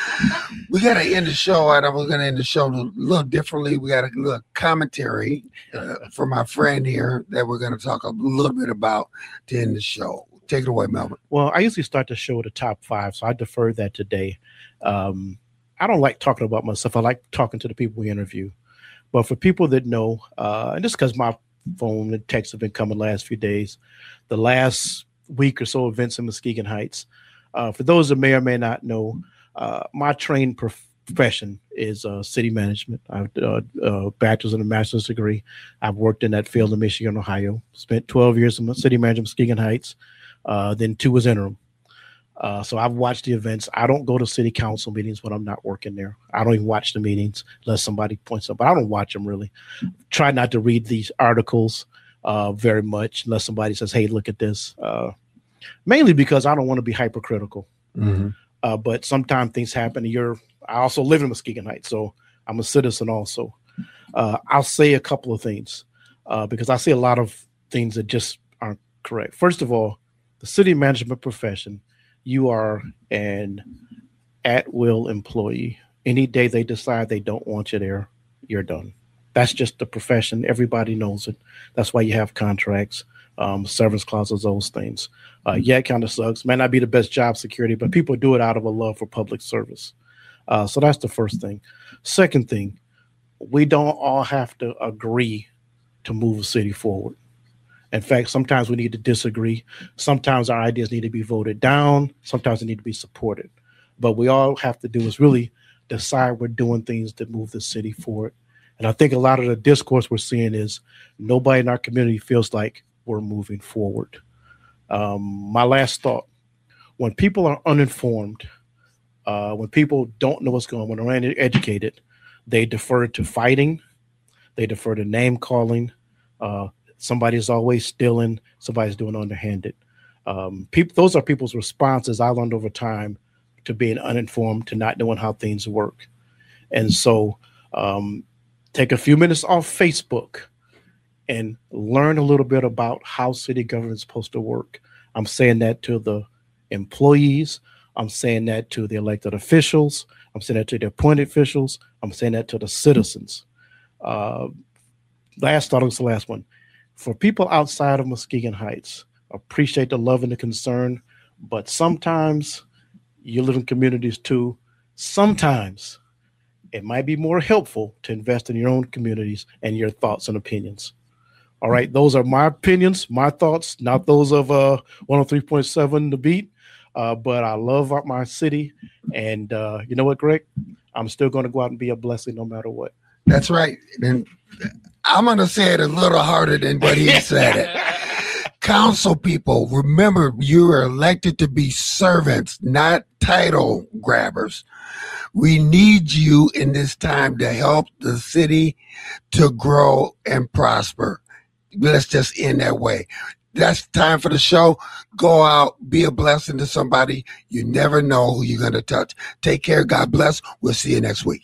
We got to end the show, and I'm going to end the show a little differently. We got a little commentary uh, from my friend here that we're going to talk a little bit about to end the show. Take it away, Melvin. Well, I usually start the show with the top five, so I deferred that today. Um, I don't like talking about myself. I like talking to the people we interview. But for people that know, uh, and just because my phone and texts have been coming the last few days, the last week or so events in Muskegon Heights, uh, for those that may or may not know, uh, my trained profession is uh, city management. I've uh, a bachelor's and a master's degree. I've worked in that field in Michigan, Ohio, spent twelve years in city management, Muskegon Heights, uh, then two was interim. Uh, so I've watched the events. I don't go to city council meetings when I'm not working there. I don't even watch the meetings unless somebody points up. But I don't watch them really. Try not to read these articles uh, very much unless somebody says, hey, look at this. Uh, mainly because I don't want to be hypercritical. Mm-hmm. Uh, but sometimes things happen. You're. I also live in Muskegon Heights, so I'm a citizen also. Uh, I'll say a couple of things uh, because I see a lot of things that just aren't correct. First of all, the city management profession, you are an at-will employee. Any day they decide they don't want you there, you're done. That's just the profession. Everybody knows it. That's why you have contracts, um, severance clauses, those things. Uh, yeah, it kind of sucks. May not be the best job security, but people do it out of a love for public service. Uh, so that's the first thing. Second thing, we don't all have to agree to move a city forward. In fact, sometimes we need to disagree. Sometimes our ideas need to be voted down. Sometimes they need to be supported. But we all have to do is really decide we're doing things that move the city forward. And I think a lot of the discourse we're seeing is nobody in our community feels like we're moving forward. Um, my last thought, when people are uninformed, uh, when people don't know what's going on, when they're uneducated, they defer to fighting. They defer to name calling. Uh, Somebody's always stealing. Somebody's doing underhanded. Um, people, those are people's responses I learned over time to being uninformed, to not knowing how things work. And so um, take a few minutes off Facebook and learn a little bit about how city government is supposed to work. I'm saying that to the employees. I'm saying that to the elected officials. I'm saying that to the appointed officials. I'm saying that to the citizens. Uh, last thought was the last one. For people outside of Muskegon Heights, appreciate the love and the concern, but sometimes you live in communities too. Sometimes it might be more helpful to invest in your own communities and your thoughts and opinions. All right, those are my opinions, my thoughts, not those of uh, one oh three point seven The Beat, uh, but I love my city. And uh, you know what, Greg? I'm still going to go out and be a blessing no matter what. That's right. And I'm going to say it a little harder than what he said it. Council people, remember you are elected to be servants, not title grabbers. We need you in this time to help the city to grow and prosper. Let's just end that way. That's time for the show. Go out, be a blessing to somebody. You never know who you're going to touch. Take care. God bless. We'll see you next week.